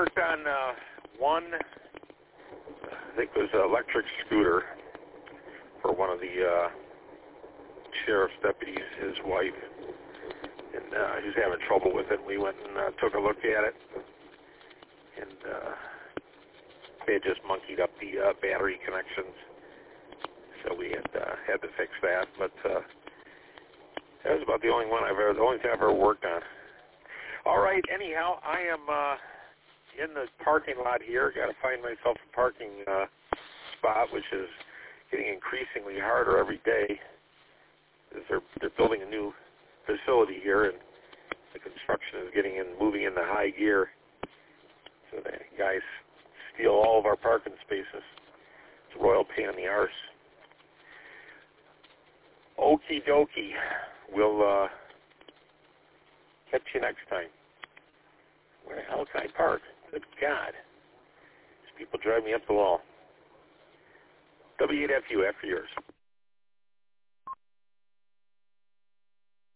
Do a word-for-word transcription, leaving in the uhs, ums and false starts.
worked on uh, one, I think it was an electric scooter for one of the uh, sheriff's deputies, his wife, and uh, he was having trouble with it. We went and uh, took a look at it, and uh, they had just monkeyed up the uh, battery connections, so we had uh, had to fix that. But uh, that was about the only one I've ever, the only thing I've ever worked on. All right. Anyhow, I am uh, in the parking lot here. Got to find myself a parking uh, spot, which is getting increasingly harder every day. As they're they're building a new facility here, and the construction is getting in, moving into high gear. So the guys steal all of our parking spaces. It's a royal pain in the arse. Okie dokie. We'll uh, catch you next time. Where the hell can I park? Good God. These people drive me up the wall. W eight F U after yours.